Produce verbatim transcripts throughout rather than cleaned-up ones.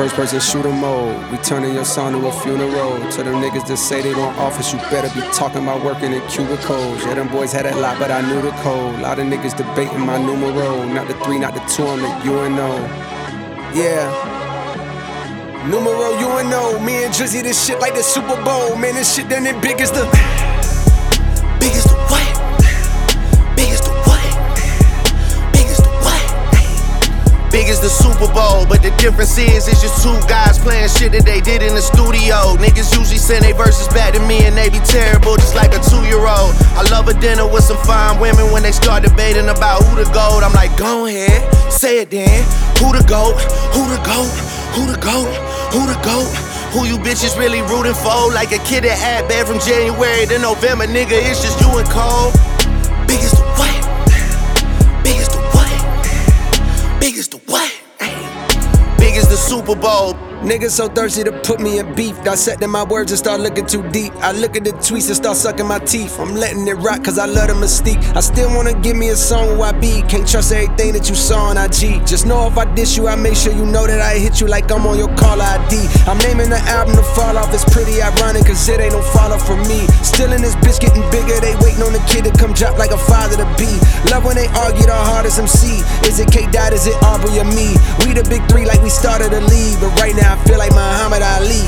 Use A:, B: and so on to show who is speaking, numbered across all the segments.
A: First person shooter mode, we turning your son to a funeral. To them niggas that say they don't office, you better be talking about working in cubicles. Yeah, them boys had a lot, but I knew the code. Lot of niggas debating my numero. Not the three, not the two, I'm the U N O. Yeah. Numero U N O. Me and Drizzy, this shit like the Super Bowl. Man, this shit done it big as the
B: Big as the what? Big as the what? Big as the what? Big as the Super Bowl, but the difference is it's just two guys playing shit that they did in the studio. Niggas usually send they verses back to me and they be terrible, just like a two-year-old. I love a dinner with some fine women when they start debating about who the GOAT. I'm like, go ahead, say it then. Who the GOAT? Who the GOAT? Who the GOAT? Who the GOAT? Who you bitches really rooting for? Like a kid that had bad from January to November, nigga, it's just you and Cole. Big as the what? Big as the what? Big as the what? Big as the Super Bowl.
A: niggas so thirsty to put me in beef. Dissecting my words and start looking too deep. I look at the tweets and start sucking my teeth. I'm letting it rock cause I love the mystique. I still wanna give me a song where I be. Can't trust everything that you saw on I G. Just know if I diss you, I make sure you know that I hit you like I'm on your caller I D. I'm naming the album to fall off. It's pretty ironic cause it ain't no follow for me. Still in this bitch getting bigger. They waiting on the kid to come drop like a father to be. Love when they argue the hardest M C. Is it K-Dot, is it Aubrey or me? We the big three like we started a league. But right now I feel like Muhammad Ali.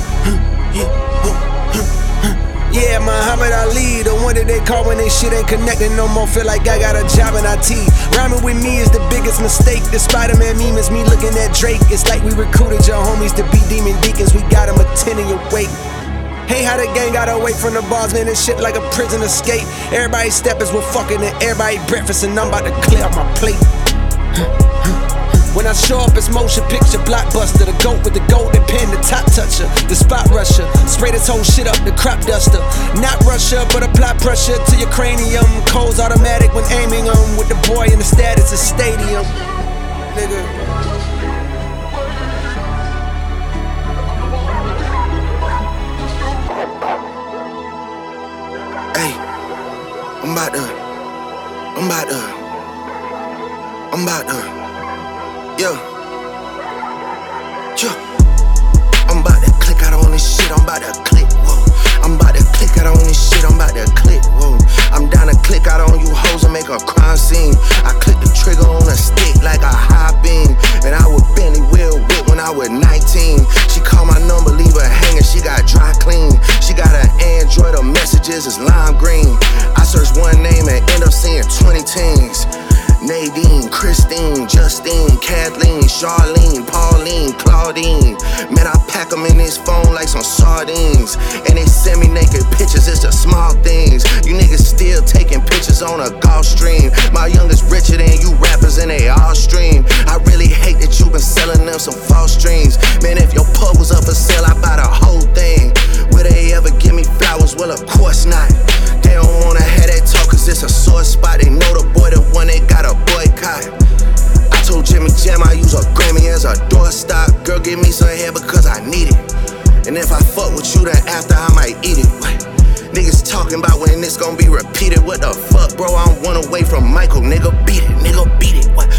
A: Yeah, Muhammad Ali, the one that they call when they shit ain't connecting no more. Feel like I got a job in I T. Rhyming with me is the biggest mistake. The Spider-Man meme is me looking at Drake. It's like we recruited your homies to be demon deacons. We got them attending your wake. Hey, how the gang got away from the bars, man, this shit like a prison escape. Everybody steppers with fucking and everybody breakfast, and I'm about to clear up my plate. When I show up, it's motion picture blockbuster. The goat with the golden pen, the top toucher, the spot rusher. Spray this whole shit up, the crop duster. Not Russia, but apply pressure to your cranium. Cold's automatic when aiming them. With the boy in the status of stadium. Nigga.
B: Hey, I'm about to, I'm about to, I'm about to. Yo, yo, I'm about to click out on this shit, I'm about to click, whoa. I'm about to click out on this shit, I'm about to click, whoa. I'm down to click out on you hoes and make a crime scene. I click the trigger on a stick like a high beam. And I would Bentley wheel whip when I was nineteen. She called my number, leave her hanging, she got dry clean. She got an Android, her messages is lime green. I search one name and end up seeing twenty teens. Nadine, Christine, Justine, Kathleen, Charlene, Pauline, Claudine. Man, I pack them in this phone like some sardines. And they send me naked pictures, it's the small things. You niggas still taking pictures on a golf stream. My youngest richer than you rappers and they all stream. I really hate that you been selling them some false dreams. Man, if your pub was up for sale, I buy the whole thing. Will they ever give me flowers? Well, of course not. They don't wanna have that talk cause it's a sore spot. They know the boy, the one they got a boycott. I told Jimmy Jam I use a Grammy as a doorstop. Girl, give me some hair because I need it. And if I fuck with you, then after I might eat it. What? Niggas talking about when this gon' be repeated. What the fuck, bro? I'm one away from Michael. Nigga, beat it, nigga, beat it. What?